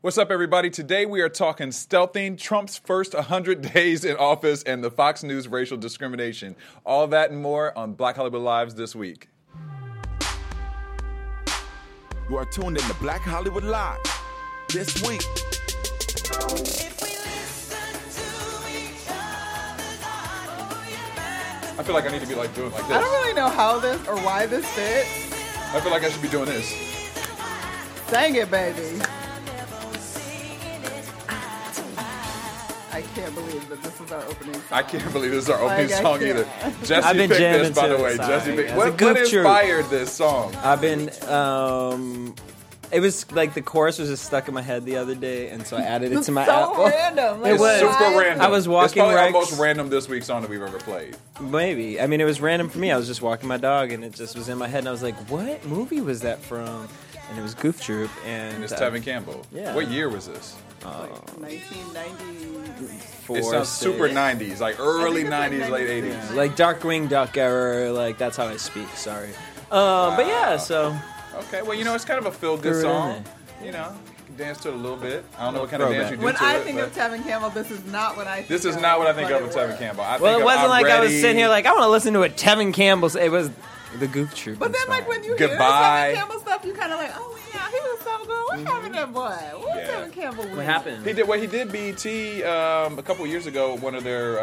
What's up, everybody? Today we are talking stealthing, Trump's first 100 days in office, and the Fox News racial discrimination. All that and more on Black Hollywood Lives this week. You are tuned in to Black Hollywood Live this week. I feel like I need to be like doing like this. I don't really know how this or why this fits. I feel like I should be doing this. Sing it, baby. I can't believe that this is our opening song. I can't believe this is our opening Like, I song can't. either. Jesse I've been picked this, jamming by the to way. it, Jesse sorry. picked. It's a What goof troop. inspired this song? I've been, it was like the chorus was just stuck in my head the other day, and so I added it to my so Apple. random. Like, It was. Super why? random. I was It's walking probably our Rex. most random this week song that we've ever played. Maybe. I mean, it was random for me. I was just walking my dog, and it just was in my head, and I was like, what movie was that from? And it was Goof Troop, and And it's Tevin Campbell. Yeah. What year was this? Like 1990s. It sounds super 90s, like early 90s, late 80s. Like Darkwing Duck era, like that's how I speak, sorry. But yeah, so. Okay, well, you know, it's kind of a feel-good Threw it in song. You know, you can dance to it a little bit. I don't know what kind of Throwback. dance you do When to I it. think but of Tevin Campbell, this is not what I think this is of, not what I think but of with it Tevin works. Campbell. I Well, think it wasn't I'm like I was ready. sitting here like, I want to listen to a Tevin Campbell's. It was the Goof Troop. But then, like, when you Goodbye. hear Tevin Campbell stuff, you kind of like, oh, yeah, he was so good. What happened to that boy? What was Yeah. Tevin Campbell with? What happened? He did BET a couple years ago, one of their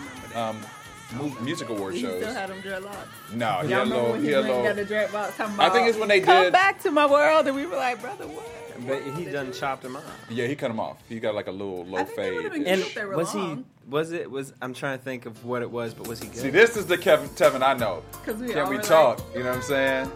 music award He shows. still had him dreadlocks. No, he Y'all had a remember little. when He he had a went and got little. the dreadlocks talking I about, think it's when they come did. back to my world, and we were like, brother, what? But he done chopped him off. Yeah, he cut him off. He got like a little low I think they fade. would've been And If they were was long. I'm trying to think of what it was, but was he good? See, this is the Tevin I know. 'Cause we Can all we were talk? like- You know what I'm saying?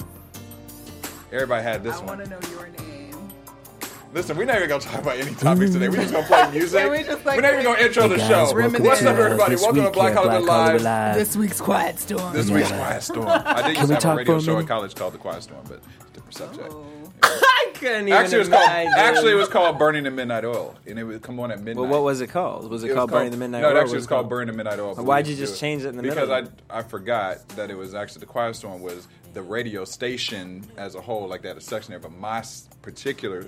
Everybody had this I one. want to know your name. Listen, we're not even gonna talk about any topics today. We're just gonna play music. Can we just, like, we're not even gonna intro the guys, show. welcome What's to up, everybody? This Welcome to week Black at Hollywood Live. This week's Quiet Storm. This week's Quiet Storm. I did used to we have a talk radio for a show at minute? college called The Quiet Storm, but it's a different subject. Oh. I couldn't even Actually, it was imagine. called Burning the Midnight Oil, and it would come on at midnight. Well, what was it called? Was it, It was called Burning the Midnight No, Oil? it or actually was called Burning the Midnight Oil. but Why'd we you used just to do it change it in the because middle? I forgot that it was actually the Quiet Storm was the radio station as a whole, like they had a section there, but my particular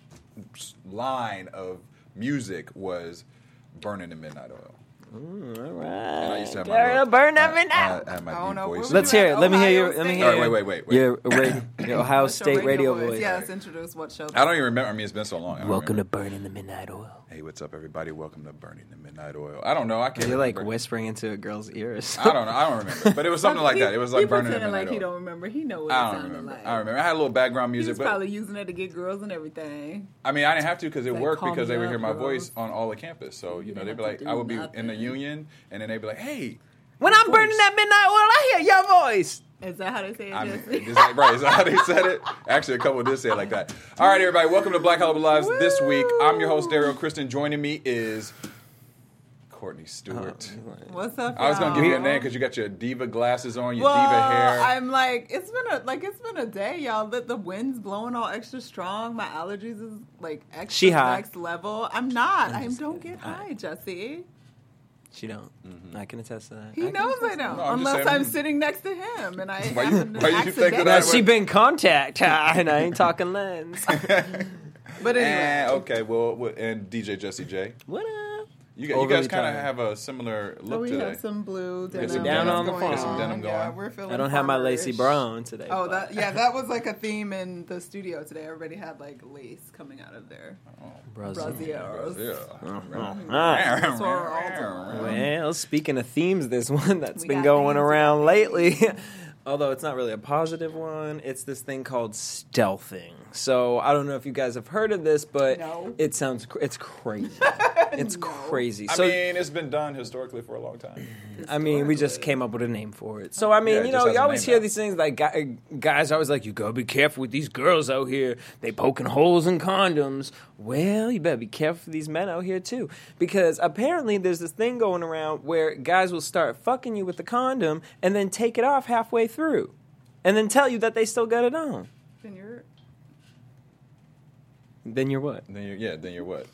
line of music was Burning the Midnight Oil. All And right. I used to have Girl, my burn that midnight. I had my I don't deep know. voice. Let's hear it. Let me hear your. Ohio Let me State. hear. All right, wait. Your Ohio What's your State radio voice? voice. Yes, introduce what show. I don't even remember. I mean, it's been so long. I don't Welcome to remember. Burning the Midnight Oil. Hey, what's up, everybody? Welcome to Burning the Midnight Oil. I don't know. I can't. You're like remember. whispering into a girl's ear or I something. don't know. I don't remember. But it was something like that. It was like he Burning the pretending Midnight like he Oil. don't remember. He know what I it don't sounded remember. like. I don't remember. I had a little background He music, was but probably using it to get girls and everything. I mean, I didn't have to because it Like, worked call because me they would up, hear my girls. voice on all the campus. So you know, they'd be like, I would be in the union, and then they'd be like, "Hey, When I'm burning that midnight oil, I hear your voice. Is that how they say it, I mean, Jesse? is that right? Is that how they said it? Actually, a couple did say it like that. All right, everybody, welcome to Black Hollywood Lives this week. I'm your host, Daryl Kristen. Joining me is Courtney Stewart. What's up, I was gonna give you a y'all? name because you got your diva glasses on, your Well, diva hair. I'm like, it's been a day, y'all. The wind's blowing all extra strong. My allergies is like extra She high. next level. I'm not. I just don't kidding. get high, Jesse. She don't. I can attest to that. He knows I don't. No, I'm just Unless saying- I'm sitting next to him and I Why you- happen to why you think accidentally. that Now I she been contact, and I ain't talking lens. But anyway, Okay, well, and DJ Jesse J. What up? You Overly guys kind of tired. have a similar so look we today. have some blue denim. some Down that's on the going farm. Get some denim Yeah, going. we're feeling I don't have my lacy farmerish. bra on today. Oh, but- that was like a theme in the studio today. Everybody had like lace coming out of their Brazil. brassieres. Ah. So Well, speaking of themes, there's one that's We been got going themes around today. lately. Although it's not really a positive one, it's this thing called stealthing. So I don't know if you guys have heard of this, but No. it sounds it's crazy. It's crazy. I So mean, it's been done historically for a long time. we just came up with a name for it. So I mean, Yeah, it you just know, has you a always name hear now. these things like guys always like, you gotta be careful with these girls out here. They poking holes in condoms. Well, you better be careful for these men out here too, because apparently there's this thing going around where guys will start fucking you with the condom and then take it off halfway through, and then tell you that they still got it on. then you're Then you're what? Then you're what?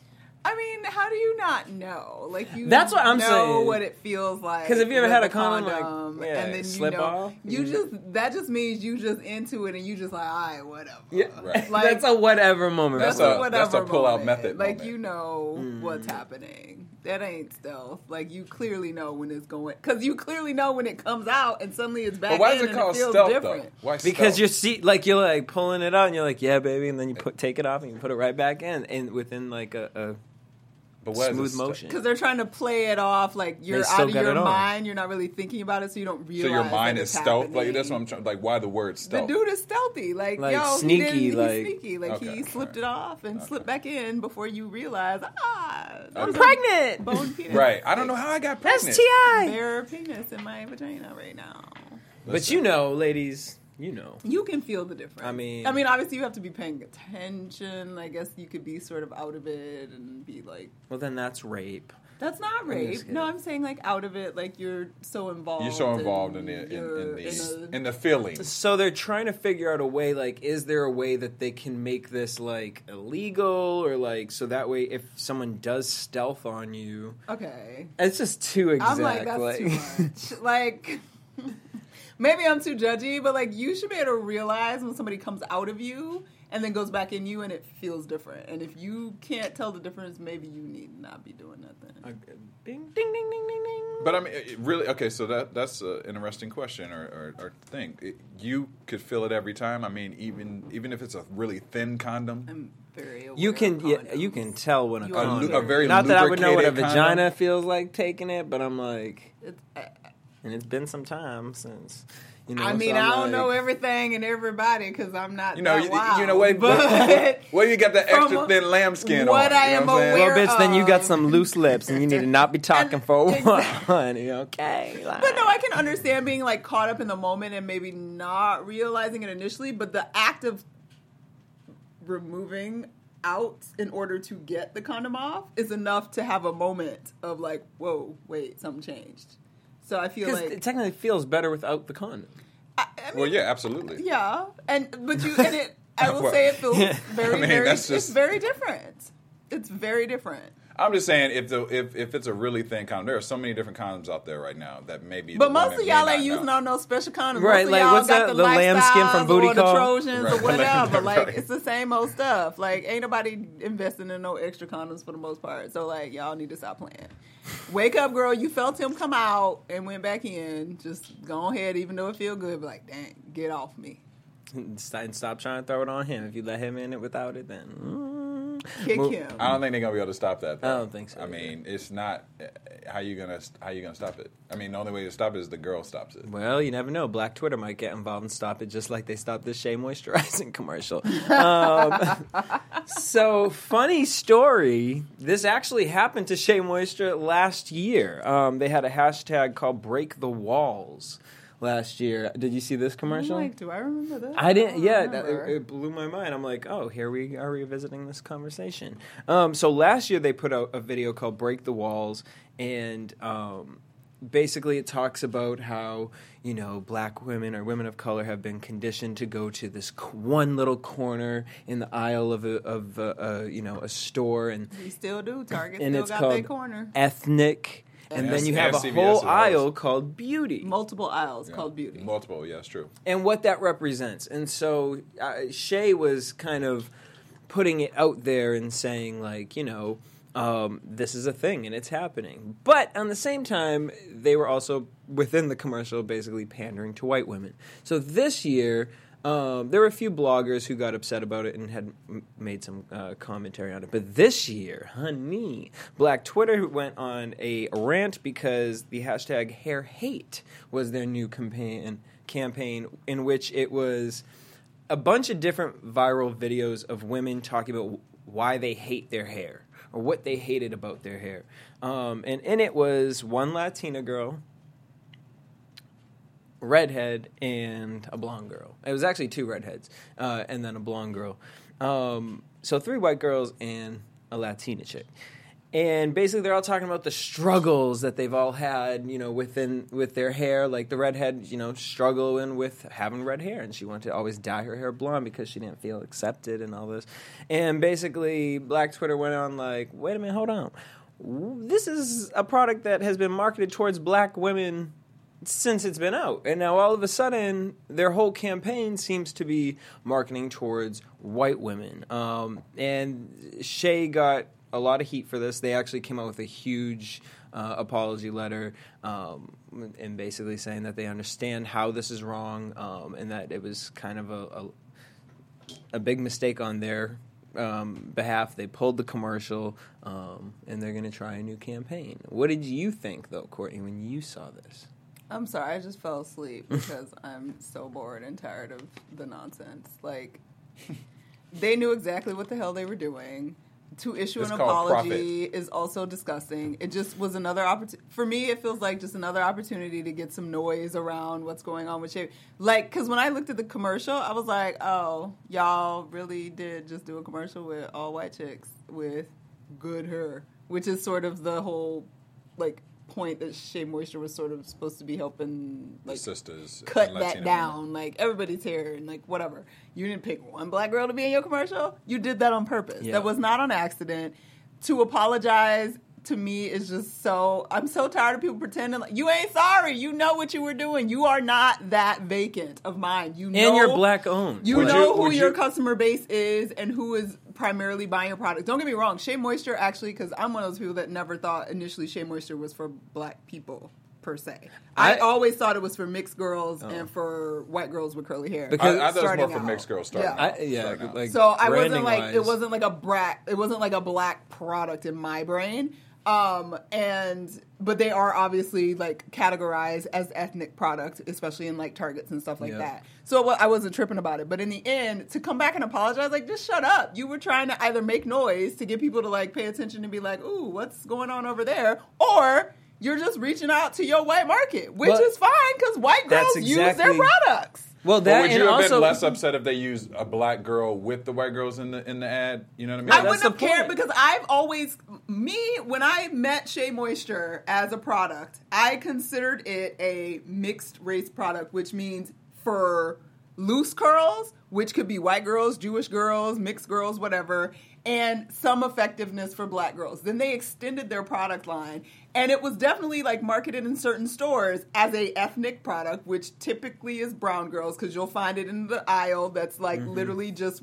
I mean, how do you not know? Like, you That's what I'm know saying. what it feels like. 'Cause if you ever with had a the condom, like, yeah, and then slip you know, off, that just means you just into it and you just like, all right, whatever. Yeah, Right. Like, that's a whatever moment. that's a- a whatever that's a pull-out moment. method Like, moment. you know what's happening. That ain't stealth. Like, you clearly know when it's going, because you clearly know when it comes out and suddenly it's back But why in is it and called it feels stealth different. though? Why Because stealth? you're like pulling it out and you're like, yeah, baby, and then you take it off and you put it right back in, and within like a But what is smooth it motion. Because they're trying to play it off like you're still out of got your it on. mind. You're not really thinking about it, so you don't So realize. your mind that is it's stealth. happening. Like that's what I'm trying. Like why the word The stealth? dude is stealthy, like yo, sneaky, he's like- sneaky, like Okay, he slipped alright. it off and slipped back in before you realize. I'm there's a pregnant. bone penis, Right. I don't know how I got pregnant. STI. bare penis in my vagina right now. But you know, ladies, you know. You can feel the difference. I mean- obviously you have to be paying attention. I guess you could be sort of out of it and be like, Well, then that's rape. that's not just rape. kidding. No, I'm saying like out of it, like you're so involved. You're so involved you're in the feeling. So they're trying to figure out a way, like, is there a way that they can make this, like, illegal? Or, like, so that way if someone does stealth on you, okay. it's just too exact. I'm like, that's too much. Like, maybe I'm too judgy, but like, you should be able to realize when somebody comes out of you and then goes back in you and it feels different. And if you can't tell the difference, maybe you need not be doing nothing. Ding, ding, ding, ding, ding, ding. But I mean, it really, okay. So that's an interesting question or thing. You could feel it every time. I mean, even if it's a really thin condom. I'm very aware You of can condoms. you can tell when a You are condom. a very Not that I would know what a lubricated vagina condom. feels like taking it, but I'm like, It's, and it's been some time since. You know, I so mean, I'm I don't like- know everything and everybody because I'm not You know, that wild. you know, wait, but well, you got that From extra thin lamb what on. I you know am what I'm saying? aware Well, bitch, then you got of- some loose lips, and you need to not be talking for a while. Okay, But no, I can understand being like caught up in the moment and maybe not realizing it initially, but the act of removing out in order to get the condom off is enough to have a moment of like, whoa, wait, something changed. So I feel because like it technically feels better without the condom. I mean, Well, yeah, absolutely. yeah, I will say it feels very, I mean, very. that's It's just- very different. It's very different. I'm just saying, if it's a really thin condom, there are so many different condoms out there right now that maybe. But the most women of may y'all not ain't using know. on no special condoms. Right, Most of like, y'all what's got the the lambskin from Lifestyles Booty or the Call? Trojans Right. or whatever. Right. Like, it's the same old stuff. Like, ain't nobody investing in no extra condoms for the most part. So, like, y'all need to stop playing. Wake up, girl. You felt him come out and went back in. Just go ahead, even though it feel good. Be like, dang, get off me. And stop trying to throw it on him. If you let him in it without it, then Kick Well, him. I don't think they're gonna be able to stop that. Though. I don't think so, I mean, it's not. How you gonna stop it? I mean, the only way to stop it is the girl stops it. well, you never know. Black Twitter might get involved and stop it, just like they stopped the Shea moisturizing commercial. So, funny story. This actually happened to Shea Moisture last year. They had a hashtag called "Break the Walls" last year. Did you see this commercial? I'm like, do I remember this? I didn't. don't Yeah, remember. it blew my mind. I'm like, oh, here we are revisiting this conversation. So last year they put out a video called "Break the Walls," and basically it talks about how black women or women of color have been conditioned to go to this one little corner in the aisle of a store, and We still do. Target and still it's got called their corner. ethnic. And then you have a CVS whole as well. aisle called beauty. Multiple aisles Yeah. called beauty. Multiple, yeah, it's true. And what that represents. And so Shay was kind of putting it out there and saying, like, this is a thing and it's happening. But on the same time, they were also, within the commercial, basically pandering to white women. So this year, there were a few bloggers who got upset about it and had made some commentary on it. But this year, honey, Black Twitter went on a rant because the hashtag Hair Hate was their new campaign in which it was a bunch of different viral videos of women talking about why they hate their hair or what they hated about their hair. And in it was one Latina girl, redhead, and a blonde girl. It was actually two redheads and then a blonde girl. So three white girls and a Latina chick. And basically, they're all talking about the struggles that they've all had, with their hair. Like the redhead, struggling with having red hair, and she wanted to always dye her hair blonde because she didn't feel accepted and all this. And basically, Black Twitter went on like, wait a minute, hold on. This is a product that has been marketed towards black women since it's been out. And now all of a sudden, their whole campaign seems to be marketing towards white women. And Shea got a lot of heat for this. They actually came out with a huge apology letter and basically saying that they understand how this is wrong and that it was kind of a big mistake on their behalf. They pulled the commercial and they're going to try a new campaign. What did you think, though, Courtney, when you saw this? I'm sorry, I just fell asleep because I'm so bored and tired of the nonsense. Like, they knew exactly what the hell they were doing. To issue an apology is also disgusting. It just was another opportunity. For me, it feels like just another opportunity to get some noise around what's going on with Shea. Like, because when I looked at the commercial, I was like, oh, y'all really did just do a commercial with all white chicks with good hair, which is sort of the whole, like, point that Shea Moisture was sort of supposed to be helping, like, sisters cut that down, like everybody's hair and like whatever. You didn't pick one black girl to be in your commercial. You did that on purpose. Yeah. That was not on accident. To apologize to me is just so. I'm so tired of people pretending like you ain't sorry. You know what you were doing. You are not that vacant of mind. You know, and you're black owned. You know who your customer base is and who is primarily buying your product. Don't get me wrong. Shea Moisture actually, because I'm one of those people that never thought initially Shea Moisture was for black people per se. I always thought it was for mixed girls and for white girls with curly hair. Because I thought it was more for mixed girls starting out. Like, so I wasn't like it wasn't like a black product in my brain. But they are obviously like categorized as ethnic product, especially in like Targets and stuff like that. So I wasn't tripping about it. But in the end, to come back and apologize, like, just shut up. You were trying to either make noise to get people to like pay attention and be like, ooh, what's going on over there? Or you're just reaching out to your white market, which is fine because white girls use their products. Well, that would you have been less upset if they used a black girl with the white girls in the ad? You know what I mean? I wouldn't have cared because I've always when I met Shea Moisture as a product, I considered it a mixed race product, which means for loose curls, which could be white girls, Jewish girls, mixed girls, whatever, and some effectiveness for black girls. Then they extended their product line, and it was definitely like marketed in certain stores as a ethnic product, which typically is brown girls, because you'll find it in the aisle that's like literally just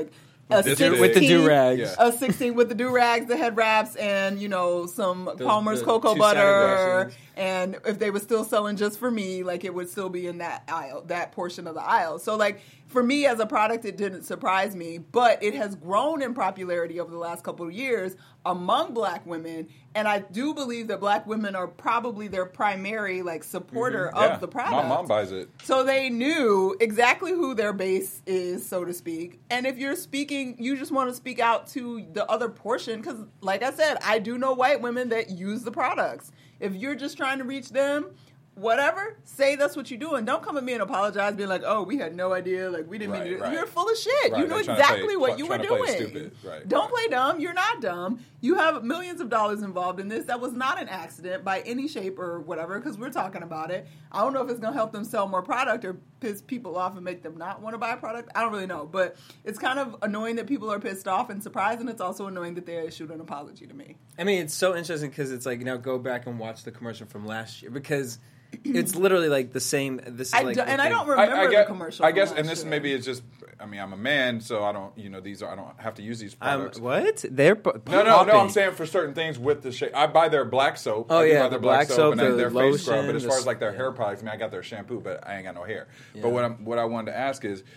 a 16 with the do-rags. A 16 with the do-rags, the head wraps, and, some Palmer's cocoa butter. And if they were still selling just for me, like, it would still be in that aisle, that portion of the aisle. So, like, for me as a product, it didn't surprise me. But it has grown in popularity over the last couple of years among black women. And I do believe that black women are probably their primary, like, supporter of the product. My mom buys it. So they knew exactly who their base is, so to speak. And if you're speaking, you just want to speak out to the other portion. Because, like I said, I do know white women that use the products. If you're just trying to reach them, whatever, say that's what you're doing. Don't come at me and apologize, being like, oh, we had no idea, like, we didn't mean to do it. You're full of shit. You know exactly what you were doing. Don't play dumb. You're not dumb. You have millions of dollars involved in this. That was not an accident by any shape or whatever, because we're talking about it. I don't know if it's going to help them sell more product or piss people off and make them not want to buy a product. I don't really know. But it's kind of annoying that people are pissed off and surprised, and it's also annoying that they issued an apology to me. I mean, it's so interesting because it's like, go back and watch the commercial from last year, because it's literally like the same. This is I don't remember the commercial. I guess, and this maybe is just. I mean, I'm a man, so I don't. I don't have to use these products. What? They're no. I'm saying for certain things with the shape. I buy their black soap. Oh yeah, buy their black soap and their lotion, face scrub. But as far as like their hair products, I mean, I got their shampoo, but I ain't got no hair. Yeah. But what I wanted to ask is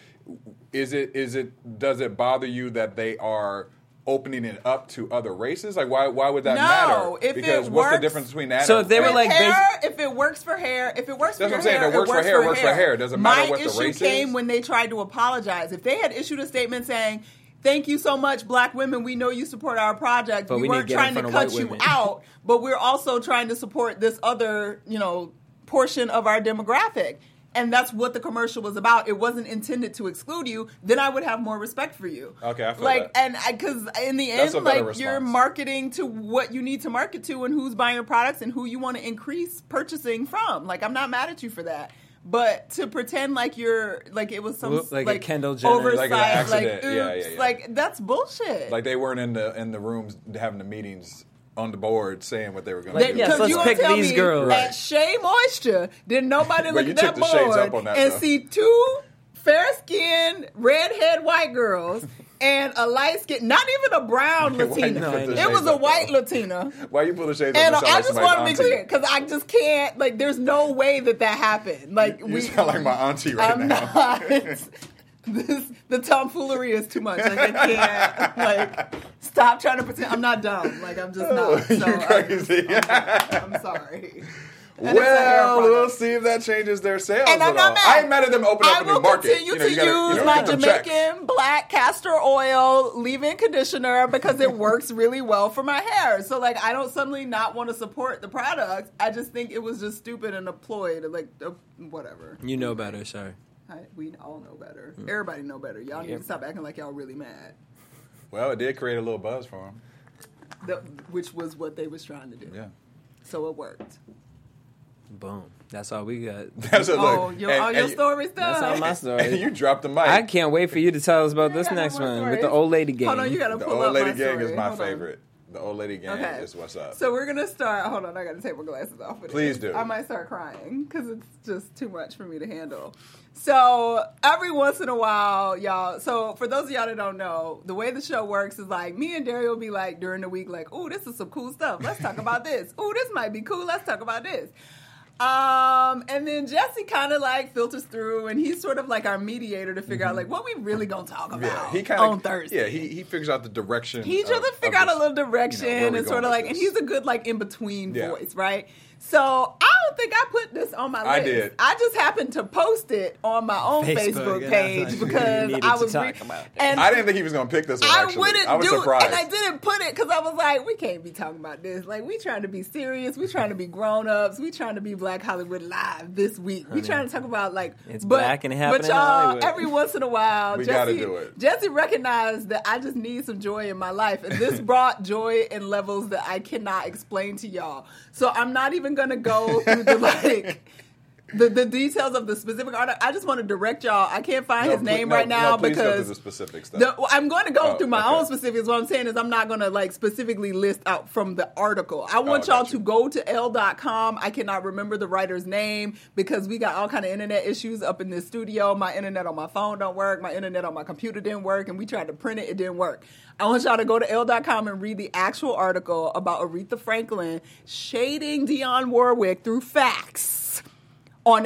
does it bother you that they are opening it up to other races? Like, why would that matter? Because what's the difference between that? So if they were like, if it works for hair, that's what I'm saying. If it works for hair, it works for hair. Doesn't matter what the race is. My issue came when they tried to apologize. If they had issued a statement saying, thank you so much, black women. We know you support our project. We weren't trying to cut you out, but we're also trying to support this other, portion of our demographic. and that's what the commercial was about, it wasn't intended to exclude you, then I would have more respect for you. Okay, I feel like, that. and because in the That's end, a better like you're response. marketing to what you need to market to and who's buying your products and who you want to increase purchasing from. Like, I'm not mad at you for that. But to pretend like you're like it was some Like a Kendall Jenner. oversight, Like an accident. oops, Yeah. like that's bullshit. Like they weren't in the rooms having the meetings on the board saying what they were going to do. yes, Because let's you gonna pick tell these me girls. at Shea Moisture, did nobody But look you at that took the shades up board on that, and though. see two fair-skinned, red-haired white girls and a light-skinned, not even a brown Why you Latina. put the It shades was a up, white though? Latina. Why you pull the shades And up? I just want to be clear because I just can't. Like, there's no way that happened. Like, You sound like my auntie right I'm now. not. The tomfoolery is too much. Like, I can't. Like, stop trying to pretend. I'm not dumb. Like, I'm just not. So You're crazy. I'm sorry. And it's a hair Well, product. we'll see if that changes their sales And I'm at not all. mad. I ain't mad at them opening I up a new will market. continue to you gotta, use my get them checks. Jamaican black castor oil leave-in conditioner because it works really well for my hair. So, like, I don't suddenly not want to support the product. I just think it was just stupid and a ploy to, like, whatever. You know better, sorry. We all know better. Everybody know better. Y'all need to stop acting like y'all really mad. Well, it did create a little buzz for them. Which was what they was trying to do. Yeah. So it worked. Boom. That's all we got. That's a Oh, look. all your stories done. That's all my And story. you dropped the mic. I can't wait for you to tell us about I this got next one more one story. with the old lady gang. Hold on, you gotta the pull old up lady my gang story. is my Hold on. favorite. The old lady gang Okay. is what's up. So we're gonna start. Hold on, I gotta take my glasses off. With Please this. do. I might start crying because it's just too much for me to handle. So every once in a while, y'all. So for those of y'all that don't know, the way the show works is like me and Dario will be like during the week, like, "Ooh, this is some cool stuff. Let's talk about this. Ooh, this might be cool. Let's talk about this." And then Jesse kind of like filters through, and he's sort of like our mediator to figure out like what we really gonna talk about Yeah, he kind of on Thursday. Yeah, he figures out the direction. He tries to of figure out this, a little direction where we and going sort of with like, and this. he's a good like in between Yeah. voice, right? So I don't think I put this on my list. I did. I just happened to post it on my own Facebook, Facebook and I page was like, because you needed I to was talk about it. and I didn't think he was going to pick this one. I Actually, wouldn't I was do surprised. and I didn't put it because I was like, we can't be talking about this. Like, we trying to be serious. We trying to be grown ups. We trying to be Black Hollywood Live this week. We trying to talk about like It's black and happening But in y'all, Hollywood. every once in a while, We Jesse, gotta do it. Jesse recognized that I just need some joy in my life, and this brought joy in levels that I cannot explain to y'all. So I'm not even gonna go through the like. The details of the specific article. I just want to direct y'all. I can't find his name right now please go through because the specific stuff. I'm going to go Oh, through my okay. own specifics. What I'm saying is I'm not going to like specifically list out from the article. I want Oh, y'all got to you. go to L.com. I cannot remember the writer's name because we got all kind of internet issues up in this studio. My internet on my phone don't work. My internet on my computer didn't work. And we tried to print it. It didn't work. I want y'all to go to L.com and read the actual article about Aretha Franklin shading Dionne Warwick through facts on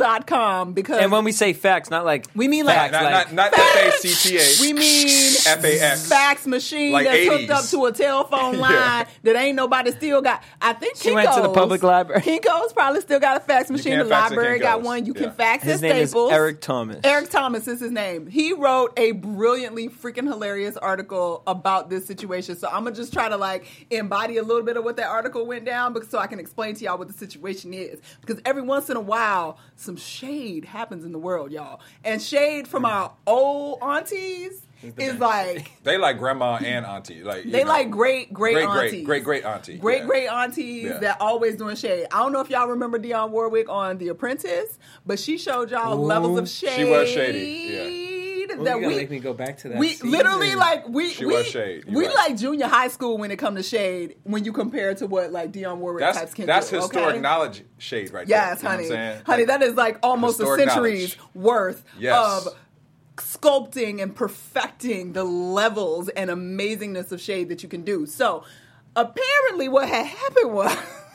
L.com because And when we say facts, not like we mean like facts, like not facts. FACTA. We mean FAX. fax machine Like that's hooked 80s. up to a telephone line Yeah. that ain't nobody still got. I think She went to the public library. Kinko's probably still got a fax machine. can The fax at library got Kinko's. one. You Yeah. can fax his at name is Staples. Eric Thomas. Eric Thomas is his name. He wrote a brilliantly freaking hilarious article about this situation. So I'm gonna just try to like embody a little bit of what that article went down, because so I can explain to y'all what the situation is. Because every once in a while, some shade happens in the world, y'all, and shade from our old aunties is like. They like grandma and auntie. Like you They know. like great aunties. Great auntie. Great Yeah. great aunties Yeah. that always doing shade. I don't know if y'all remember Dionne Warwick on The Apprentice, but she showed y'all levels of shade. She was shady, Ooh, That you gotta we make me go back to that. we season. literally like She was shade. You're We right. like junior high school when it comes to shade when you compare it to what like Dionne Warwick types That's can that's do. historic okay? knowledge shade right Yes, there. You know honey. what I'm saying? Honey, Like, that is like almost a historic century's knowledge. worth Yes. of sculpting and perfecting the levels and amazingness of shade that you can do. So, apparently what had happened was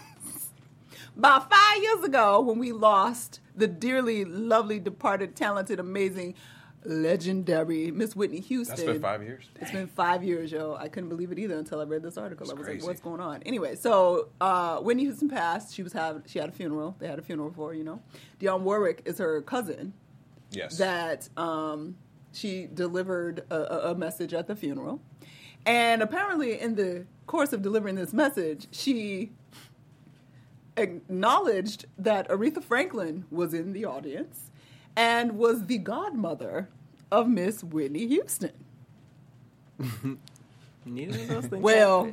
about 5 years ago when we lost the dearly lovely, departed, talented, amazing, legendary Miss Whitney Houston. That's been 5 years. It's been 5 years, yo. I couldn't believe it either until I read this article. I was crazy. like, what's going on? Anyway, so Whitney Houston passed. She had a funeral. They had a funeral for her, you know. Dionne Warwick is her cousin Yes. that she delivered a message at the funeral. And apparently in the course of delivering this message, she acknowledged that Aretha Franklin was in the audience and was the godmother of Miss Whitney Houston. Neither of those things. Well,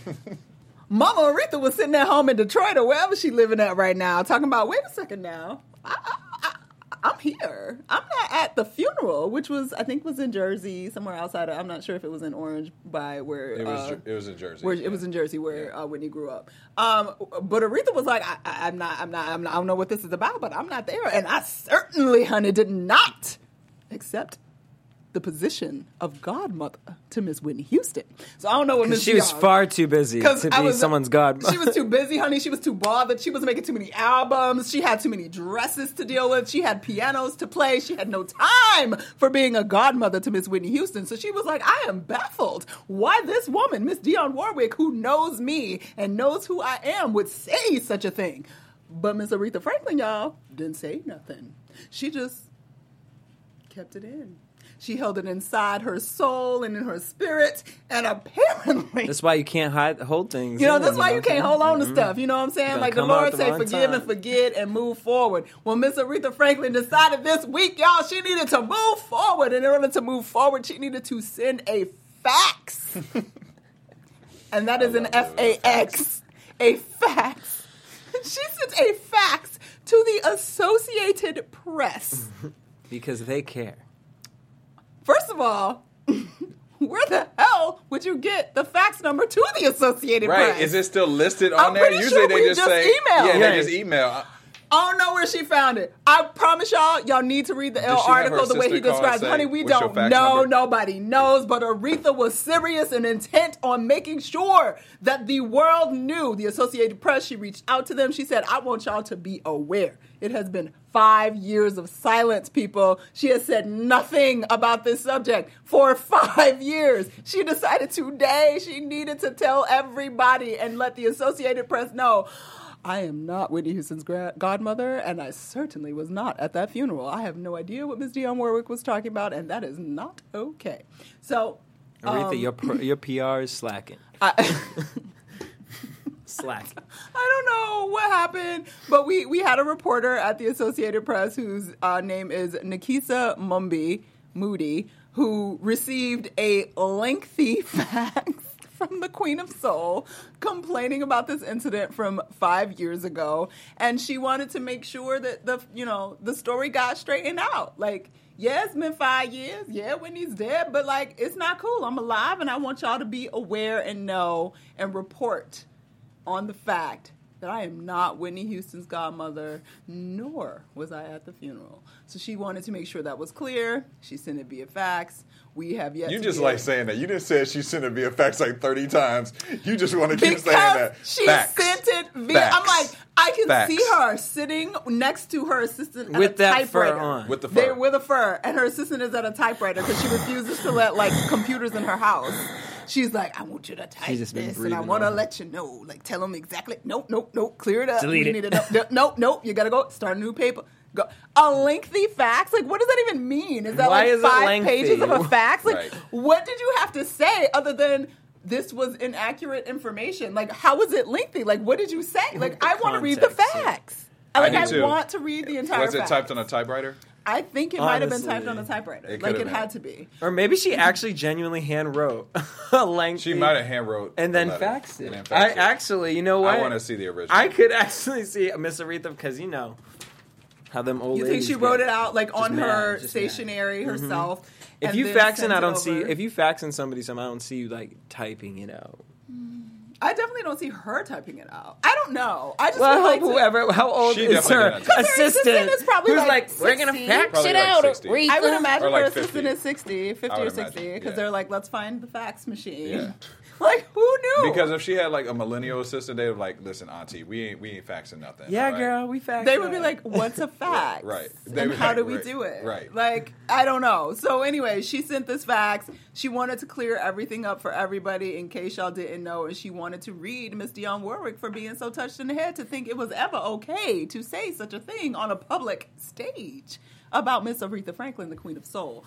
Mama Aretha was sitting at home in Detroit or wherever she's living at right now, talking about, wait a second now, I'm here. I'm not at the funeral, which was, I think, was in Jersey, somewhere outside. I'm not sure if it was in Orange by where It was in Jersey. It was in Jersey where Whitney grew up. But Aretha was like, I don't know what this is about, but I'm not there. And I certainly, honey, did not accept the position of godmother to Miss Whitney Houston. So I don't know what Miss She was far too busy to be someone's godmother. She was too busy, honey. She was too bothered. She was making too many albums. She had too many dresses to deal with. She had pianos to play. She had no time for being a godmother to Miss Whitney Houston. So she was like, I am baffled why this woman, Miss Dionne Warwick, who knows me and knows who I am, would say such a thing. But Miss Aretha Franklin, y'all, didn't say nothing. She just kept it in. She held it inside her soul and in her spirit, and apparently... That's why you can't hold things. You know, that's why you can't hold on to stuff. You know what I'm saying? Like the Lord say, forgive and forget and move forward. Well, Miss Aretha Franklin decided this week, y'all, she needed to move forward. And in order to move forward, she needed to send a fax. And that is an F-A-X. A fax. She sent a fax to the Associated Press. Because they care. First of all, where the hell would you get the fax number to the Associated Press? Right. Is it still listed on I'm there? pretty Usually sure they we just just say, email. Yeah, Yeah. they just email. I don't know where she found it. I promise y'all need to read the Did she have article her the way he sister call and describes. say, Honey, we "What's your don't fax know. number?" Nobody knows. But Aretha was serious and intent on making sure that the world knew. The Associated Press, she reached out to them. She said, I want y'all to be aware. It has been 5 years of silence, people. She has said nothing about this subject for 5 years. She decided today she needed to tell everybody and let the Associated Press know, I am not Whitney Houston's godmother, and I certainly was not at that funeral. I have no idea what Ms. Dionne Warwick was talking about, and that is not okay. So, Aretha, your PR is slacking. Slacking. I don't know what happened, but we had a reporter at the Associated Press whose name is Nikisa Moody, who received a lengthy fax from the Queen of Soul complaining about this incident from 5 years ago, and she wanted to make sure that the story got straightened out. Like, yeah, it's been 5 years. Yeah, Whitney's dead, but like, it's not cool. I'm alive, and I want y'all to be aware and know and report on the fact that I am not Whitney Houston's godmother, nor was I at the funeral. So she wanted to make sure that was clear. She sent it via fax. We have yet You to just get... like saying that. You didn't say she sent it via fax like 30 times. You just want to keep because saying that. she Fax. sent it via... Fax. I'm like, I can Fax. see her sitting next to her assistant at With a that fur typewriter. on. With the They're fur. with a fur, and her assistant is at a typewriter because she refuses to let like computers in her house. She's like, I want you to type She's just been this, and I breathing want to on. let you know. Like, tell them exactly. Nope, clear it up. Delete We it. need to know. Nope. You gotta go start a new paper. Go a lengthy fax. Like, what does that even mean? Is that Why like is it 5 lengthy? pages of a fax? Like, Right. what did you have to say other than this was inaccurate information? Like, how was it lengthy? Like, what did you say? Like, I want to read the context, yeah. fax. I do too. want to read the entire Was it fax. typed on a typewriter? I think it might have been Honestly. typed on a typewriter. It Like, could've it been. had to be. Or maybe she actually genuinely hand wrote a lengthy. She might have hand wrote and then the letter faxed it. and then faxed I it. actually, you know what? I want to see the original. I could actually see Miss Aretha because how them old You think ladies she get. wrote it out like on mad, her just mad. stationery herself? If and you then faxing, sent I it don't see. over? If you faxing somebody something, I don't see you like typing it out. I definitely don't see her typing it out. I don't know. I just Well, would I like hope to- whoever, how old She is definitely her didn't type it. Her assistant assistant? is probably who's like we're gonna 60. fax Probably it like out, 60. Aretha. I would imagine Or like her assistant 50. is 50 I or would 60, imagine, because yeah. they're like, let's find the fax machine. Yeah. Like, who knew? Because if she had like a millennial assistant, they would like, listen, Auntie, we ain't faxing nothing. Yeah, all right? girl, we faxed. They would be out. like, what's a fax? Right. They And would how like, do we right, do it? right. Like, I don't know. So anyway, she sent this fax. She wanted to clear everything up for everybody in case y'all didn't know. And she wanted to read Miss Dionne Warwick for being so touched in the head to think it was ever okay to say such a thing on a public stage. about Miss Aretha Franklin, the Queen of Soul.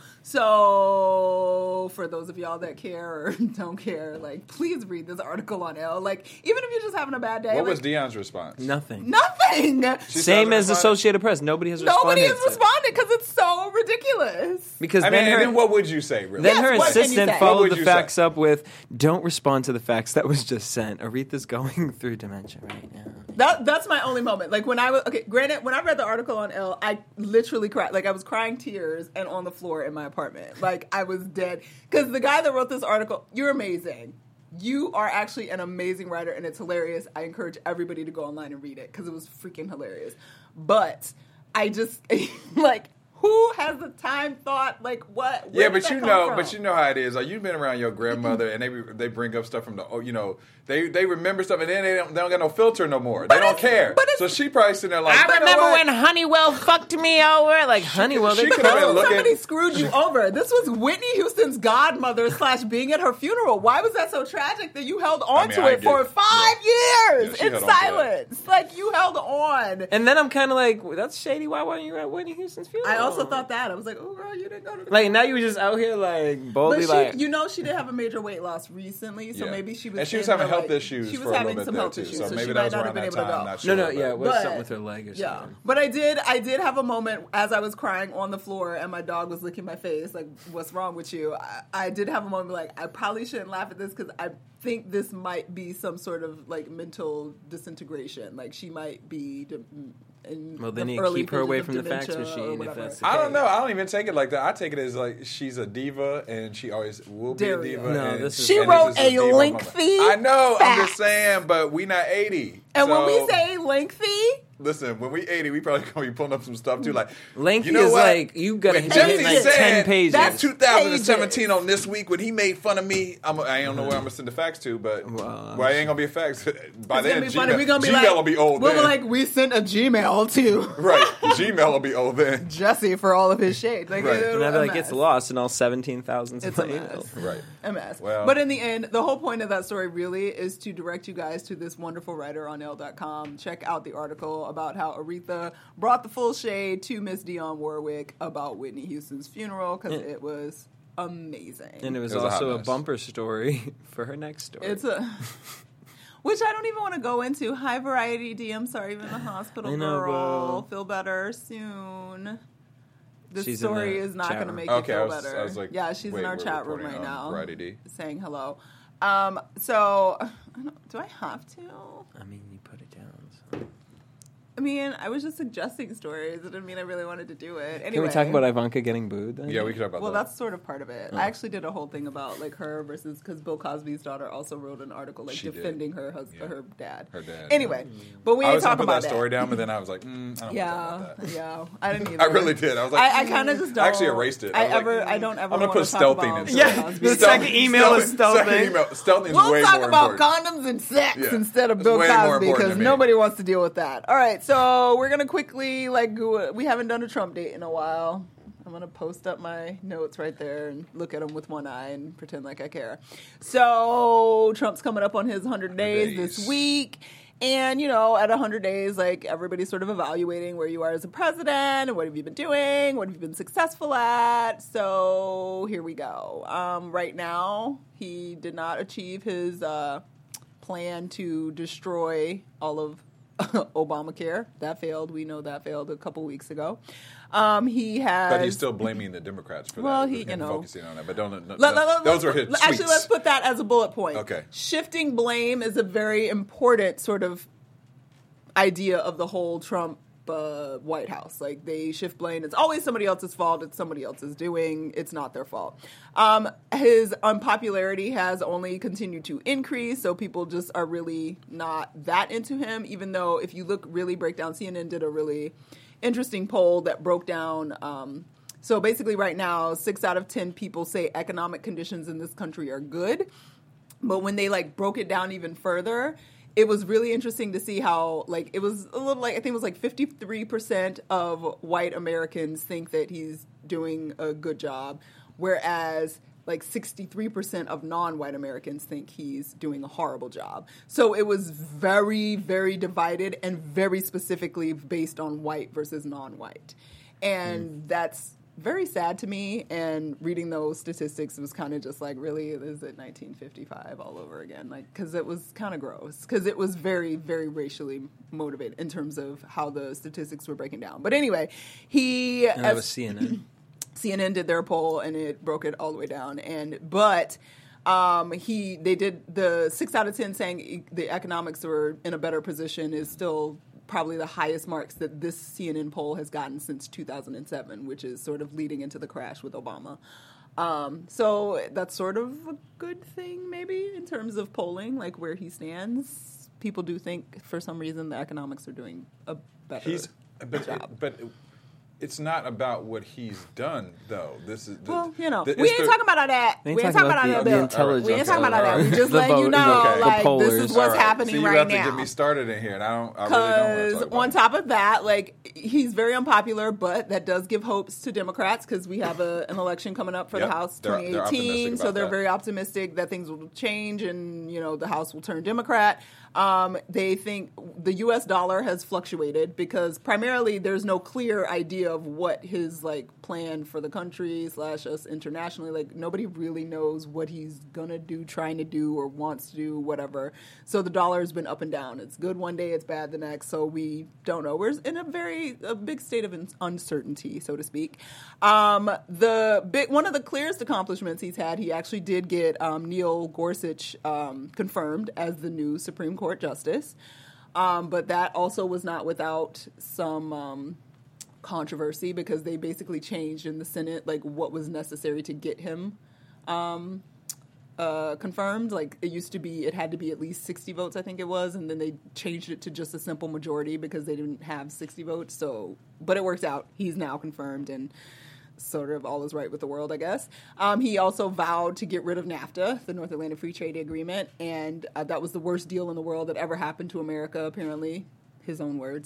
So for those of y'all that care or don't care, like, please read this article on Elle. Like, even if you're just having a bad day. What was like, Dion's response? Nothing. Nothing. Same as responded? Associated Press. Nobody has responded. Nobody has to it. responded because it's so ridiculous. Because I mean, then and her, then what would you say, really? then Yes, her what can you assistant say? What followed would the you facts say? up with, "Don't respond to the facts that was just sent. Aretha's going through dementia right now." That's my only moment. Like, when I was, okay, granted, when I read the article on Elle, I literally cried. Like, I was crying tears and on the floor in my apartment. Like, I was dead. Because the guy that wrote this article, you're amazing. You are actually an amazing writer, and it's hilarious. I encourage everybody to go online and read it because it was freaking hilarious. But I just, like, who has the time, thought, like, what? Where Yeah, did but that you come know, from? but you know how it is. Like, you've been around your grandmother, and they bring up stuff from the, you know, they remember stuff, and then they don't got no filter no more. They don't care. but it's- So she probably sitting there like, I "You know remember what? when Honeywell fucked me over. Like, Honeywell, she they could have been closed. looking- Somebody screwed you over. This was Whitney Houston's godmother / being at her funeral. Why was that so tragic that you held on mean, to I it get for it. 5 Yeah, years she in held on to that. silence? Like, you held on. And then I'm kind of like, well, that's shady. Why weren't you at Whitney Houston's funeral? I also thought that. I was like, oh, girl, you didn't go to the Like, now you were just out here, like, boldly, But she, like... you know, she did have a major weight loss recently, so Yeah. maybe she was. And she was in having her, health like, issues She was for a little having bit some there, health too. issues, So so maybe she that might was not have around been that able to time. go. Not sure. No, yeah, it was But- something with her leg or Yeah, something. but I did have a moment as I was crying on the floor and my dog was licking my face. Like, what's wrong with you? I did have a moment like, I probably shouldn't laugh at this because I think this might be some sort of like mental disintegration. Like, she might be. Well, then the you early keep her away stages from of the fax dementia or machine if whatever. that's the I don't case. know. I don't even take it like that. I take it as like she's a diva and she always will be Dare a you. diva. No, and, this is- She and wrote this is a diva lengthy moment. I know. I'm just fax. saying, but we not 80. And when So, we say lengthy, listen, when we 80, we probably gonna be pulling up some stuff too. Like, Lengthy you know is what? like, you gotta When hit Jesse like said 10 pages. That's 2017 on This Week when he made fun of me. I don't know where I'm gonna send the fax to, but Well, it ain't gonna be a fax. By it's then, gonna be funny. Gmail, We're gonna be Gmail like, will be old we'll then. be like, we sent a Gmail to Right, Gmail will be old then. Jesse for all of his shade. Like, Right. it'll And that a like gets mess. lost in all 17,000 It's a emails. mess. Right. A mess. Well- But in the end, the whole point of that story really is to direct you guys to this wonderful writer on Elle.com. Check out the article about how Aretha brought the full shade to Miss Dionne Warwick about Whitney Houston's funeral because it was amazing. And it was It was a hot also a mess. bumper story for her next story. It's a... Which I don't even want to go into. Hi, Variety D. I'm sorry, even the hospital I know, girl. bro. Feel better soon. This She's in story the is not chat going to room. make Okay, you I feel was- better. I was like, yeah, she's wait, in our we're chat room recording right on now, Variety D. saying hello. So, do I have to? I mean, you put it down. So. I mean, I was just suggesting stories. It didn't mean I really wanted to do it. Anyway, Can we talk about Ivanka getting booed then? Yeah, we can talk about Well, that. that's sort of part of it. I actually did a whole thing about like her versus because Bill Cosby's daughter also wrote an article like She did. defending her husband, Yeah. her dad. Her dad, Anyway, but we I ain't was gonna talking put about that story down, but then I was like, I don't want to talk Yeah, about that. yeah. I didn't either. I really did. I was like, I kind of just don't. I actually erased it. I was like, don't ever. I'm gonna wanna put talk stealthing about in. Bill Yeah, Cosby. the second email is stealthing. Stealthing is We'll way talk more about important. condoms and sex Yeah. instead of It's Bill way more Cosby important because to me. nobody wants to deal with that. All right, so we're gonna quickly we haven't done a Trump date in a while. I'm gonna post up my notes right there and look at them with one eye and pretend like I care. So Trump's coming up on his 100 days this week. And, at 100 days, like, everybody's sort of evaluating where you are as a president and what have you been doing, what have you been successful at. So here we go. Right now, he did not achieve his plan to destroy all of Obamacare. That failed. We know that failed a couple weeks ago. He has... But he's still blaming the Democrats for Well, that. he, and focusing on that. But those are his tweets. Actually, let's put that as a bullet point. Okay. Shifting blame is a very important sort of idea of the whole Trump White House. Like, they shift blame. It's always somebody else's fault. It's somebody else's doing. It's not their fault. His unpopularity has only continued to increase, so people just are really not that into him, even though if you break down, CNN did a really interesting poll that broke down... So basically right now, 6 out of 10 people say economic conditions in this country are good. But when they broke it down even further, it was really interesting to see how it was a little I think it was 53% of white Americans think that he's doing a good job, whereas 63% of non-white Americans think he's doing a horrible job. So it was very, very divided and very specifically based on white versus non-white. And that's very sad to me. And reading those statistics was kind of just like, really, is it 1955 all over again? Like, because it was kind of gross. Because it was very, very racially motivated in terms of how the statistics were breaking down. But anyway, And that was CNN. CNN did their poll and it broke it all the way down. But they did the 6 out of 10 saying the economics were in a better position is still probably the highest marks that this CNN poll has gotten since 2007, which is sort of leading into the crash with Obama. So that's sort of a good thing, maybe, in terms of polling, like where he stands. People do think, for some reason, the economics are doing a better job. But it's not about what he's done, though. This is we ain't talking about all that. We ain't talking about all that. The intelligence. We ain't talking about all that. We just The letting you know, voters. like, The this is pollers. what's happening so you right have now. to get me started in here, and I really don't want to Because talk about on it. top of that, like, he's very unpopular, but that does give hopes to Democrats because we have an election coming up for the Yep. House They're 2018. optimistic So about they're that. very optimistic that things will change and, the House will turn Democrat. They think the U.S. dollar has fluctuated because primarily there's no clear idea of what his, like, plan for the country / us internationally. Like, nobody really knows what he's gonna do, trying to do, or wants to do, whatever. So the dollar has been up and down. It's good one day, it's bad the next. So we don't know. We're in a big state of uncertainty, so to speak. One of the clearest accomplishments he's had, he actually did get Neil Gorsuch confirmed as the new Supreme Court justice. But that also was not without some controversy because they basically changed in the Senate like what was necessary to get him confirmed. Like, it had to be at least 60 votes, I think it was, and then they changed it to just a simple majority because they didn't have 60 votes. So, but it worked out. He's now confirmed, and sort of all is right with the world, I guess. He also vowed to get rid of NAFTA, the North Atlantic Free Trade Agreement, and that was the worst deal in the world that ever happened to America, apparently, his own words.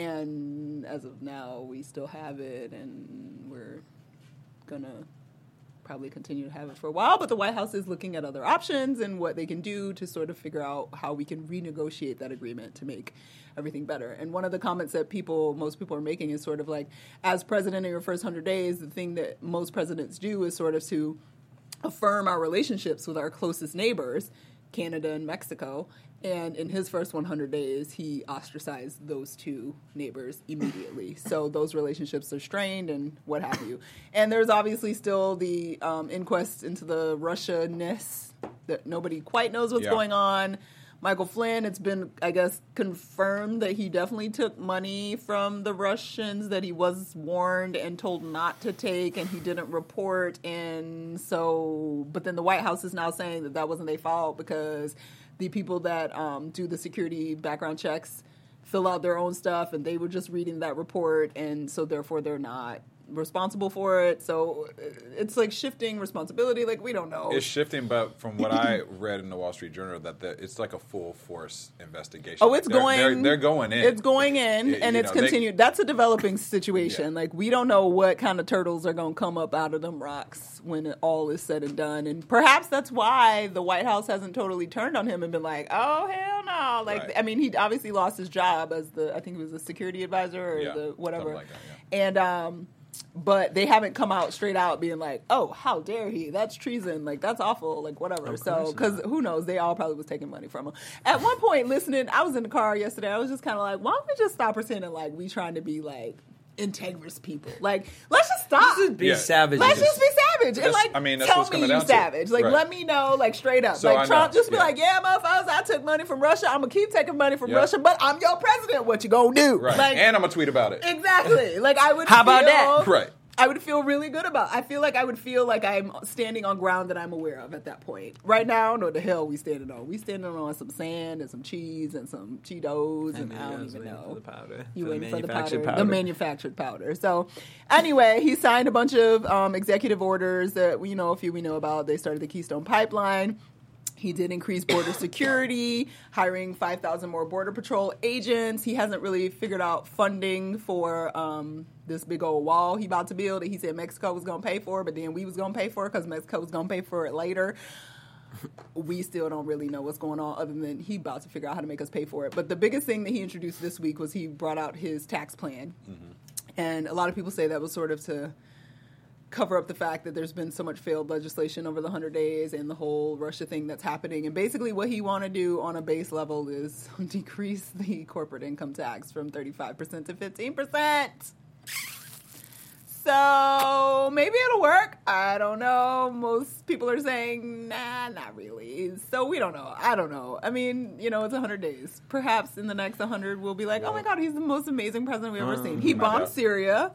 And as of now, we still have it, and we're going to probably continue to have it for a while. But the White House is looking at other options and what they can do to sort of figure out how we can renegotiate that agreement to make everything better. And one of the comments that most people are making is sort of like, as president in your first 100 days, the thing that most presidents do is sort of to affirm our relationships with our closest neighbors, Canada and Mexico. And in his first 100 days, he ostracized those two neighbors immediately. So those relationships are strained and what have you. And there's obviously still the inquest into the Russia-ness that nobody quite knows what's going on. Michael Flynn, it's been, I guess, confirmed that he definitely took money from the Russians that he was warned and told not to take, and he didn't report. And so, but then the White House is now saying that wasn't their fault because the people that do the security background checks fill out their own stuff, and they were just reading that report, and so therefore they're not responsible for it. So it's like shifting responsibility. Like, we don't know. It's shifting, but from what I read in the Wall Street Journal, that it's like a full force investigation. Oh, it's going. They're going in. It's going in, and it's continued. That's a developing situation. Like, we don't know what kind of turtles are going to come up out of them rocks when it all is said and done. And perhaps that's why the White House hasn't totally turned on him and been like, "Oh, hell no!" Like, Right. I mean, he obviously lost his job as I think he was the security advisor or the whatever. Something like that, And but they haven't come out straight out being like, "Oh, how dare he? That's treason. Like, that's awful. Like, whatever." So, because who knows? They all probably was taking money from him. At one point, listening, I was in the car yesterday. I was just kind of like, "Why don't we just stop pretending like we trying to be like integrous people? Like, let's just stop. Be savage. Let's just be savage and like that's tell what's me coming you down to. savage. Like, Right. let me know, like, straight up. So I like Trump know. just be Yeah. like, "Yeah, motherfuckers, I took money from Russia. I'm gonna keep taking money from Yeah. Russia, but I'm your president. What you gonna do?" Right. Like, And I'm going to tweet about it. exactly. Like, I would. How about feel- that? Right. I would feel really good about. I feel like I'm standing on ground that I'm aware of at that point. Right now, I don't know what the hell we standing on. We standing on some sand and some cheese and some Cheetos and I don't even know. For the powder. You For the waiting for the manufactured powder, the manufactured powder. So, anyway, he signed a bunch of executive orders that we know about. They started the Keystone Pipeline. He did increase border security, hiring 5,000 more Border Patrol agents. He hasn't really figured out funding for this big old wall he about to build. He said Mexico was going to pay for it, but then we was going to pay for it because Mexico was going to pay for it later. We still don't really know what's going on other than he about to figure out how to make us pay for it. But the biggest thing that he introduced this week was he brought out his tax plan. And a lot of people say that was sort of to cover up the fact that there's been so much failed legislation over the 100 days and the whole Russia thing that's happening. And basically what he want to do on a base level is decrease the corporate income tax from 35% to 15%. So maybe it'll work. I don't know. Most people are saying, nah, not really. So we don't know. I don't know. I mean, it's 100 days. Perhaps in the next 100 we'll be like, oh my God, he's the most amazing president we've ever seen. He bombed Syria.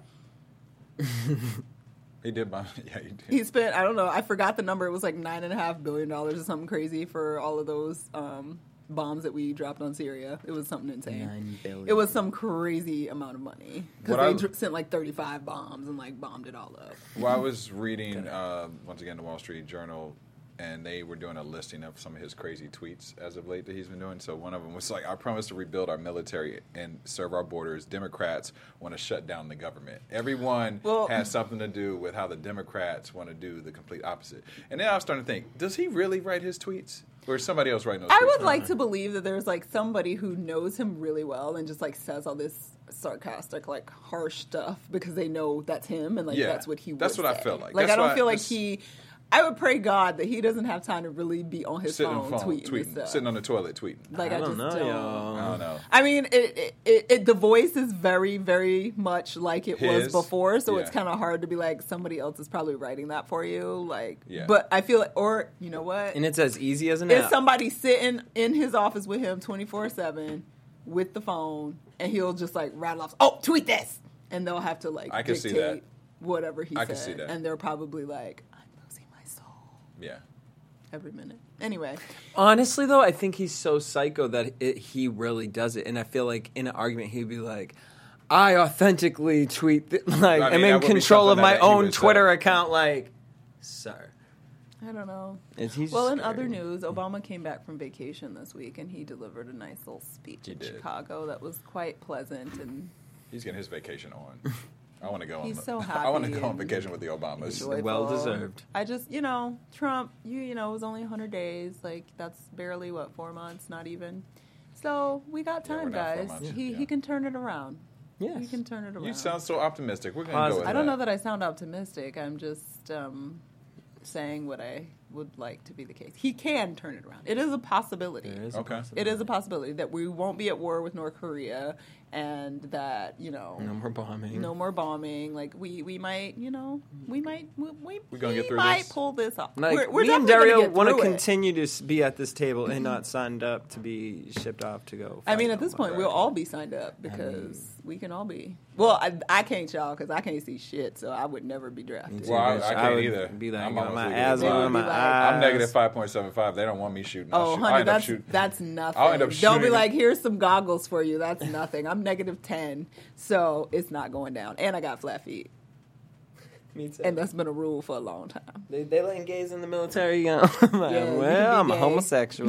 He did bomb. Yeah, he did. He spent, I don't know, I forgot the number. It was like $9.5 billion or something crazy for all of those bombs that we dropped on Syria. It was something insane. $9 billion. It was some crazy amount of money because they sent like 35 bombs and like bombed it all up. Well, I was reading once again the Wall Street Journal, and they were doing a listing of some of his crazy tweets as of late that he's been doing. So one of them was like, I promise to rebuild our military and serve our borders. Democrats want to shut down the government. Everyone has something to do with how the Democrats want to do the complete opposite. And then I was starting to think, does he really write his tweets? Or is somebody else writing those tweets? I would like to believe that there's like somebody who knows him really well and just like says all this sarcastic, like harsh stuff because they know that's him and like that's what he would That's what say. I feel like. Like that's I don't feel like I would pray God that he doesn't have time to really be on his phone tweeting stuff. Sitting on the toilet tweeting. Like I don't know. I don't know. I mean, the voice is very, very much like it was before, so it's kind of hard to be like somebody else is probably writing that for you. Like, but I feel like, or you know what? And it's as easy as an Is app. somebody sitting in his office with him 24/7 with the phone, and he'll just like rattle off, "Oh, tweet this," and they'll have to like I can dictate see that. whatever he said, can see that. and they're probably like, Yeah. every minute. Anyway. Honestly, though, I think he's so psycho that he really does it. And I feel like in an argument, he'd be like, I authentically tweet, I'm in control of my own Twitter account. Like, sir. I don't know. He's well, in other news, Obama came back from vacation this week, and he delivered a nice little speech in Chicago that was quite pleasant. And he's getting his vacation on. I want to go. He's so happy. I want to go on vacation with the Obamas. Joyful. Well deserved. I just, Trump. It was only 100 days. Like that's barely 4 months, not even. So we got time, guys. He can turn it around. Yes. He can turn it around. You sound so optimistic. We're gonna go with I don't know that I sound optimistic. I'm just saying what I would like to be the case. He can turn it around. It is a possibility. It is a possibility that we won't be at war with North Korea and that, no more bombing. No more bombing. Like we might, we might pull this off. Like, we're me and Dario want to to continue to be at this table and not signed up to be shipped off to go. I mean, at this point, we'll all be signed up because we can all be. Well, I can't, y'all, because I can't see shit, so I would never be drafted. Well, I can't either. Be like, I'm my asthma, my eyes. I'm negative 5.75. They don't want me shooting. Honey, that's nothing. I'll end up They'll be like, here's some goggles for you. That's nothing. I'm negative 10, so it's not going down. And I got flat feet. Me too. And that's been a rule for a long time. They letting gays in the military. I'm a homosexual.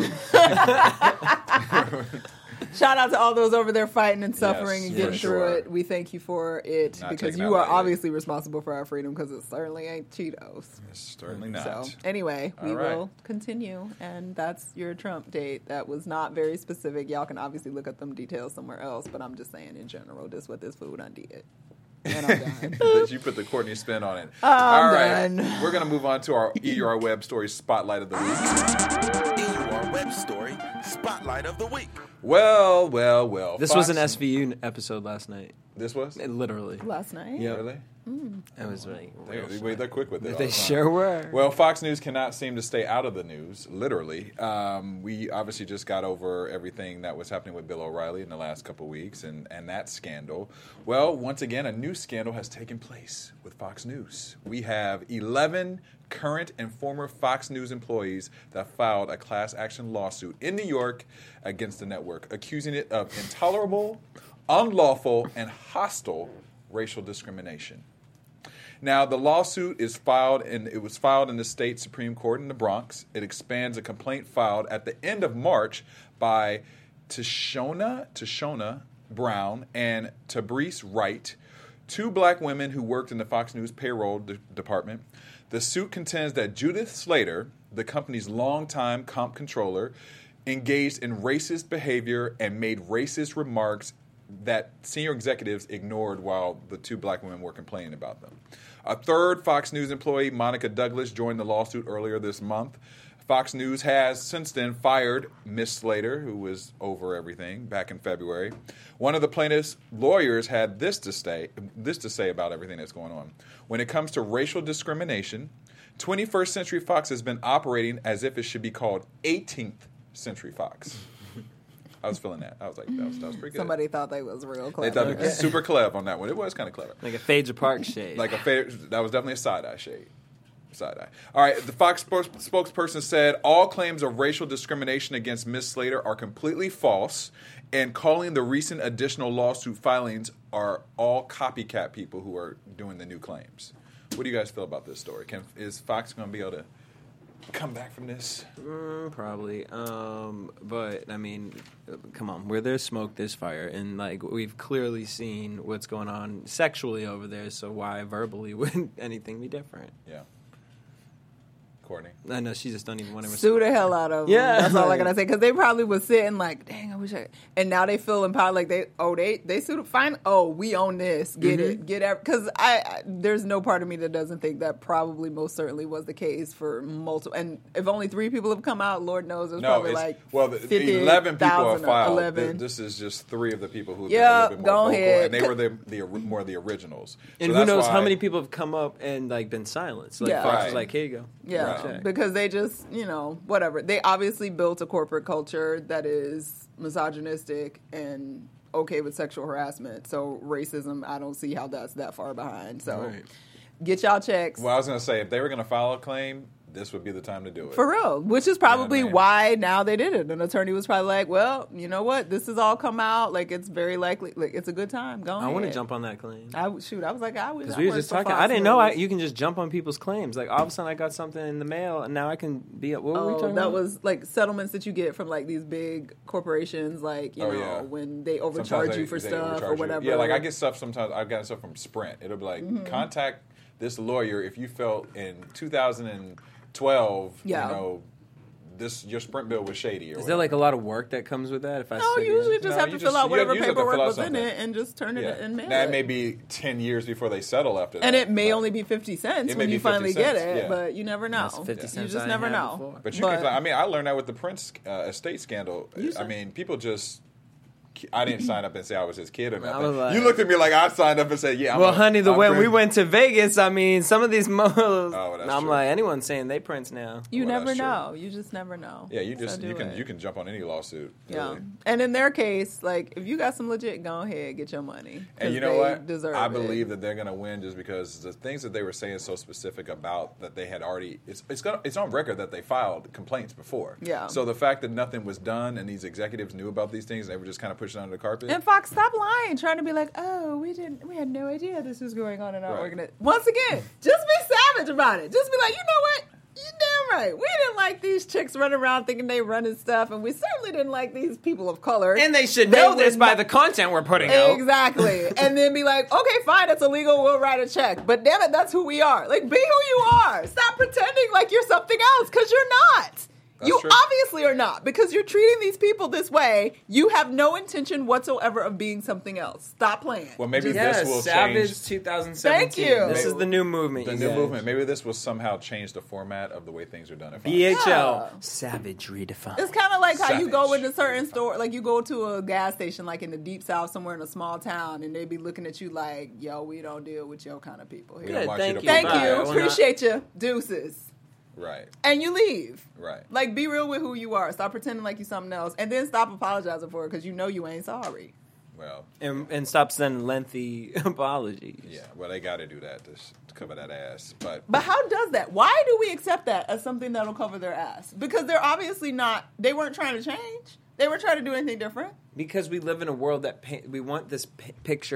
Shout out to all those over there fighting and suffering and getting through it. We thank you for it because you are obviously responsible for our freedom because it certainly ain't Cheetos. It's certainly not. So anyway, we will continue, and that's your Trump date. That was not very specific. Y'all can obviously look at them details somewhere else, but I'm just saying in general, this what this food I did. And I'm done. You put the Courtney spin on it. All right. We're going to move on to our EUR Web Story Spotlight of the Week. EUR Web Story Spotlight of the Week. Well. This was an SVU episode last night. This was? Literally. Last night? Yeah. Really? It was like They're quick with it. They sure were. Well, Fox News cannot seem to stay out of the news, literally. We obviously just got over everything that was happening with Bill O'Reilly in the last couple of weeks and that scandal. Well, once again, a new scandal has taken place with Fox News. We have 11 current and former Fox News employees that filed a class action lawsuit in New York against the network, accusing it of intolerable, unlawful, and hostile racial discrimination. Now, the lawsuit was filed in the state Supreme Court in the Bronx. It expands a complaint filed at the end of March by Tashona Brown and Tabrice Wright, two black women who worked in the Fox News payroll department. The suit contends that Judith Slater, the company's longtime comp controller, engaged in racist behavior and made racist remarks that senior executives ignored while the 2 black women were complaining about them. A third Fox News employee, Monica Douglas, joined the lawsuit earlier this month. Fox News has since then fired Miss Slater, who was over everything back in February. One of the plaintiff's lawyers had this to say about everything that's going on. When it comes to racial discrimination, 21st Century Fox has been operating as if it should be called 18th Century Fox. I was feeling that. I was like, that was pretty good. Somebody thought they was real clever. They thought it was super clever on that one. It was kind of clever. Like a Phaedra Park shade. That was definitely a side-eye shade. Side-eye. All right, the Fox spokesperson said all claims of racial discrimination against Ms. Slater are completely false, and calling the recent additional lawsuit filings are all copycat people who are doing the new claims. What do you guys feel about this story? Is Fox going to be able to come back from this? Probably. But, I mean, come on. Where there's smoke, there's fire. And, like, we've clearly seen what's going on sexually over there, so why verbally would anything be different? Yeah. Courtney. I know, she just don't even want to Sue the hell out of them. Yeah. That's all I gotta say. Because they probably was sitting like, dang, I wish I. And now they feel empowered. Like they sued. Fine. Oh, we own this. Get it. Get it. Because there's no part of me that doesn't think that probably most certainly was the case for multiple. And if only 3 people have come out, Lord knows there's probably like 11 people have filed. 11. This is just 3 of the people who have Yep, been a little bit more go vocal, ahead. and they were more the originals. And So who knows that's how why- many people have come up and, like, been silenced. Like, Yeah. Fox Right. was like, here you go. Yeah, Right. because they just, whatever. They obviously built a corporate culture that is misogynistic and okay with sexual harassment. So racism, I don't see how that's that far behind. So Right. get y'all checks. Well, I was going to say, if they were going to file a claim, this would be the time to do it. For real, which is probably You know what I mean? why now they did it. An attorney was probably like, well, you know what? This has all come out. Like, it's very likely. Like, it's a good time. Go ahead. I want to jump on that claim. I was like, I was. Because we were just talking. I didn't know you can just jump on people's claims. Like, all of a sudden I got something in the mail and now I can be what were we talking that about? was like settlements that you get from like these big corporations, like, yeah. when they overcharge Sometimes you for they stuff overcharge or you. whatever. Yeah, like I get stuff sometimes. I've gotten stuff from Sprint. It'll be like, contact this lawyer if you felt in 2012, Yeah. your Sprint bill was shady. Or Is there like a lot of work that comes with that? If I No, say you usually yes? just No, have you to just- fill out you whatever usually have to paperwork fill out was in something. it and just turn it and mail That it. may be 10 years before they settle after that. And it may but- only be 50 cents It may when be you 50 finally get cents, it, yeah. but you never know. That's 50 You cents just I never ain't had know. before. But you can. I mean, I learned that with the Prince estate scandal. I mean, people just. I didn't sign up and say I was his kid or I nothing. was like- You looked at me like I signed up and said, "Yeah." Well, honey, when we Prince. went to Vegas, I mean, some of these moles. that's I'm true. like, anyone's saying they Prince now. You Well, never that's true. know. You just never know. Yeah, you So do it. can jump on any lawsuit. Yeah. Really. And in their case, like, if you got some legit, go ahead, get your money. And 'Cause you know they what? Deserve I it. believe that they're going to win just because the things that they were saying so specific about that they had already it's on record that they filed complaints before. Yeah. So the fact that nothing was done and these executives knew about these things and they were just kind of pushing it under the carpet. And Fox, stop lying, trying to be like, oh, we had no idea this was going on in our Right. organization. Once again, just be savage about it. Just be like, you know what? You're damn right. We didn't like these chicks running around thinking they running stuff, and we certainly didn't like these people of color. And they should know would this by not- the content we're putting out. Exactly. And then be like, okay, fine, it's illegal, we'll write a check. But damn it, that's who we are. Like, be who you are. Stop pretending like you're something else, because you're not. That's You true. obviously are not, because you're treating these people this way. You have no intention whatsoever of being something else. Stop playing. Well, maybe Yes, this will Savage change 2017. Thank you. This is the new movement. the you new guys. movement. Maybe this will somehow change the format of the way things are done at Fox. BHL. Yeah. Savage redefined. It's kind of like how you go Savage. into certain store, like you go to a gas station, like in the deep south, somewhere in a small town, and they be looking at you like, "Yo, we don't deal with your kind of people We here." don't Good, want you thank to you. Thank provide. you, Bye. Well, appreciate you, deuces, Right. and you leave. Right. Like, be real with who you are. Stop pretending like you're something else, and then stop apologizing for it because you know you ain't sorry. Well, And stop sending lengthy apologies. yeah. Well, they got to do that to cover that ass. But But how does that? Why do we accept that as something that'll cover their ass? Because they're obviously not. They weren't trying to change. They weren't trying to do anything different. Because we live in a world that we want this picture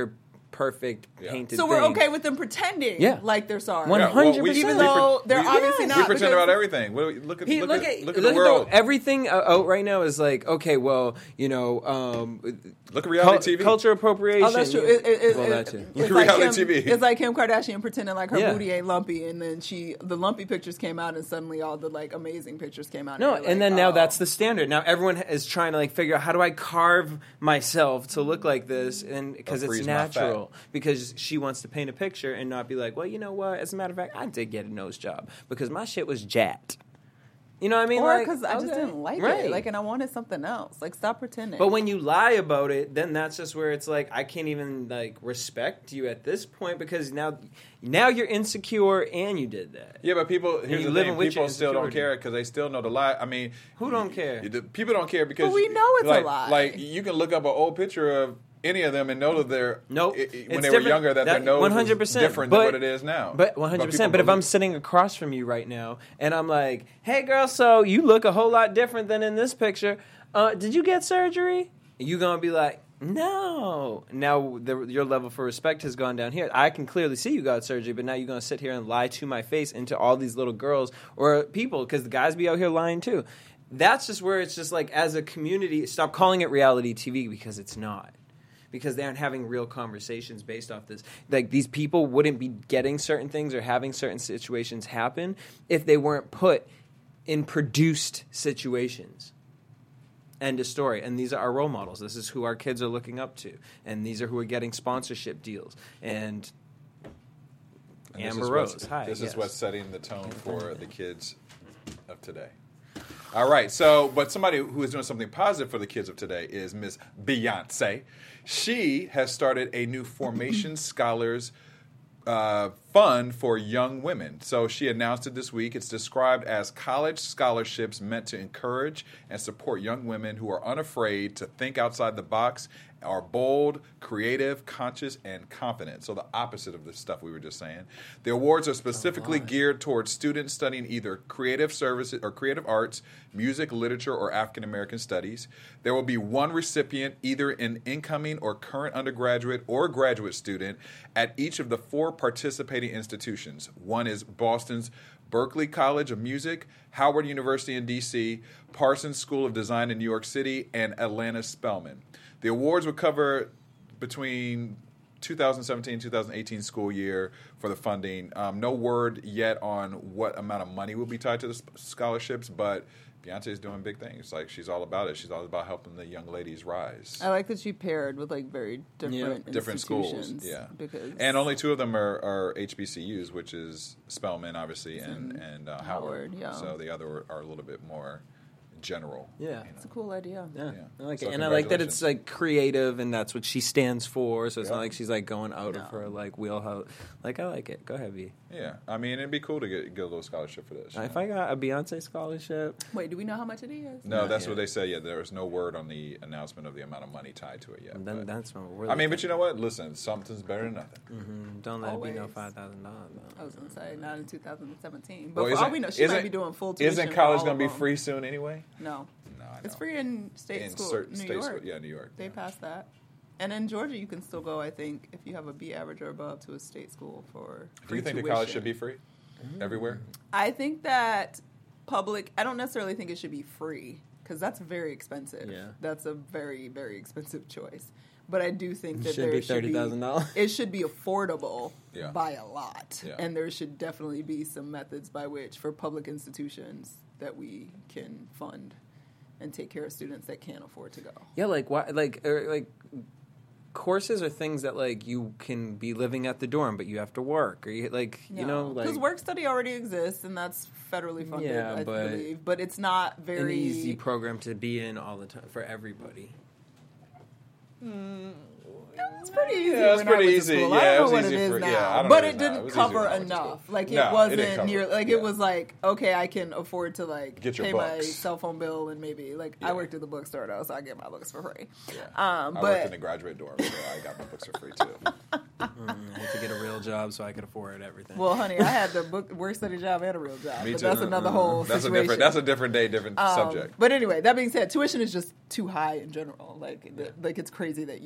perfect painted So we're thing. okay with them pretending like they're sorry. 100%. Even though they're obviously not. We pretend about everything. Look at the look world. at everything out right now is like, okay, well, you know, look at reality TV. Culture appropriation. Oh, that's true. That too. Look at reality TV. It's like Kim Kardashian pretending like her booty ain't lumpy, and then the lumpy pictures came out, and suddenly all the like amazing pictures came out. No, and and then now that's the standard. Now everyone is trying to like figure out, how do I carve myself to look like this, and because it's natural, because she wants to paint a picture and not be like, well, you know what? As a matter of fact, I did get a nose job because my shit was jacked. You know what I mean? Or because I just didn't like it. Like, and I wanted something else. Like, stop pretending. But when you lie about it, then that's just where it's like, I can't even like respect you at this point, because now you're insecure and you did that. Yeah, but people people still don't care because they still know the lie. I mean, who don't care? People don't care because we know it's a lie. Like, you can look up an old picture of any of them and know that they're when they were younger that their nose 100% was different than what it is now. But 100%. But if I'm sitting across from you right now and I'm like, hey girl, so you look a whole lot different than in this picture. Did you get surgery? You gonna be like, no. Now your level for respect has gone down here. I can clearly see you got surgery, but now you're gonna sit here and lie to my face and to all these little girls or people, because the guys be out here lying too. That's just where it's just like, as a community, stop calling it reality TV, because it's not. Because they aren't having real conversations based off this. Like, these people wouldn't be getting certain things or having certain situations happen if they weren't put in produced situations. End of story. And these are our role models. This is who our kids are looking up to. And these are who are getting sponsorship deals. And Amber Rose. Hi. This is what's setting the tone for the kids of today. All right, but somebody who is doing something positive for the kids of today is Miss Beyonce. She has started a new Formation Scholars fund for young women. So she announced it this week. It's described as college scholarships meant to encourage and support young women who are unafraid to think outside the box, are bold, creative, conscious, and confident. So the opposite of the stuff we were just saying. The awards are specifically geared towards students studying either creative services or creative arts, music, literature, or African American studies. There will be one recipient, either an incoming or current undergraduate or graduate student, at each of the 4 participating institutions. One is Boston's Berklee College of Music, Howard University in D.C., Parsons School of Design in New York City, and Atlanta Spelman. The awards would cover between 2017 and 2018 school year for the funding. No word yet on what amount of money will be tied to the scholarships, but Beyonce is doing big things. Like, she's all about it. She's all about helping the young ladies rise. I like that she paired with like very different schools. Yeah, and only 2 of them are HBCUs, which is Spelman, obviously, and Howard. Yeah. So the other are a little bit more general. Yeah. It's a cool idea. Yeah. I like it. And I like that it's like creative, and that's what she stands for. So it's not like she's like going out of her like wheelhouse. Like, I like it. Go ahead, V. Yeah. I mean, it'd be cool to get a little scholarship for this. If I got a Beyonce scholarship. Wait, do we know how much it is? No, that's what they say. Yeah, there was no word on the announcement of the amount of money tied to it yet. Then that's what we're. I mean, but you know what? Listen, something's better than nothing. Mm-hmm. Don't let it be no $5,000. I was gonna say not in 2017, but for all we know, she might be doing full tuition. Isn't college gonna be free soon anyway? No. It's free in state school. New York. Yeah, New York. They passed that. And in Georgia, you can still go, I think, if you have a B average or above, to a state school for free Do you think tuition. the college should be free everywhere? I think that I don't necessarily think it should be free, because that's very expensive. Yeah. That's a very, very expensive choice. But I do think that it should be $30,000. It should be affordable Yeah. by a lot. Yeah. And there should definitely be some methods by which, for public institutions, that we can fund and take care of students that can't afford to go. Yeah, like why? Like courses are things that like you can be living at the dorm, but you have to work, or you know, like because work study already exists and that's federally funded. Yeah, I believe, but it's not very an easy program to be in all the time for everybody. It's pretty easy. Yeah, it's pretty easy. Yeah, I don't know what it is now, but it didn't cover enough. Like, it wasn't near. Like, it was like, okay, I can afford to like pay my cell phone bill, and maybe like I worked at the bookstore though, so I get my books for free. Yeah. I worked in the graduate dorm, so I got my books for free too. I had to get a real job so I could afford everything. Well, honey, I had the work study job and a real job. Me but too. That's another whole situation. That's a different day, different subject. But anyway, that being said, tuition is just too high in general. Like it's crazy that you can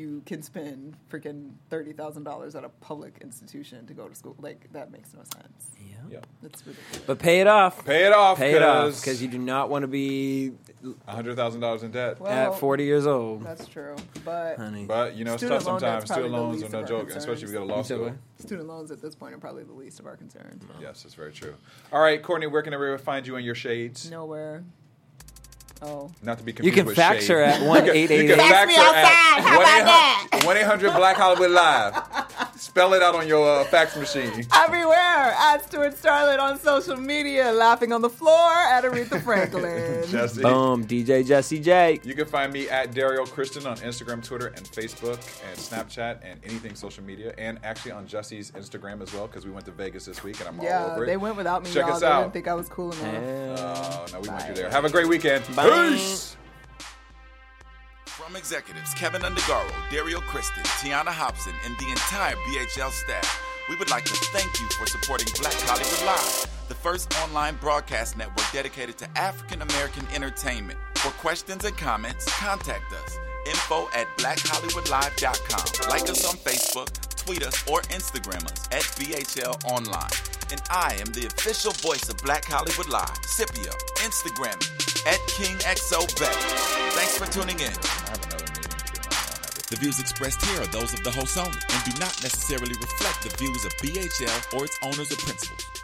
spend freaking $30,000 at a public institution to go to school. Like, that makes no sense. Yeah. That's ridiculous. But pay it off. Pay it off. Pay it off, because you do not want to be $100,000 in debt. Well, at 40 years old. That's true. But Honey. But, you know, it's Student tough loan debt's sometimes. Student probably the loans least are no of our joke, concerns. especially if you go to law You said school. what? student loans at this point are probably the least of our concerns. Yes, that's very true. All right, Courtney, where can everyone find you in your shades? Nowhere. Oh. Not to be You confused can with fax shade. her at You can 1-888. fax me her outside. How about that? 1-800 Black Hollywood Live. Spell it out on your fax machine. Everywhere at Stuart Starlet on social media, laughing on the floor at Aretha Franklin. Jesse. Boom, DJ Jesse J. You can find me at Dario Christian on Instagram, Twitter, and Facebook, and Snapchat, and anything social media, and actually on Jesse's Instagram as well, because we went to Vegas this week, and I'm all Yeah, over it. they went without me, Check y'all. us They out. didn't think I was cool enough. Oh, no, we want you Bye. there. Have a great weekend. Bye. Peace. From executives Kevin Undergaro, Dario Kristen, Tiana Hobson, and the entire BHL staff, we would like to thank you for supporting Black Hollywood Live, the first online broadcast network dedicated to African American entertainment. For questions and comments, contact us. info@blackhollywoodlive.com. Like us on Facebook, tweet us, or Instagram us at BHL Online. And I am the official voice of Black Hollywood Live, Scipio. Instagram me at KingXOBay. Thanks for tuning in. I have another meeting, too. I don't have it. The views expressed here are those of the host only and do not necessarily reflect the views of BHL or its owners or principals.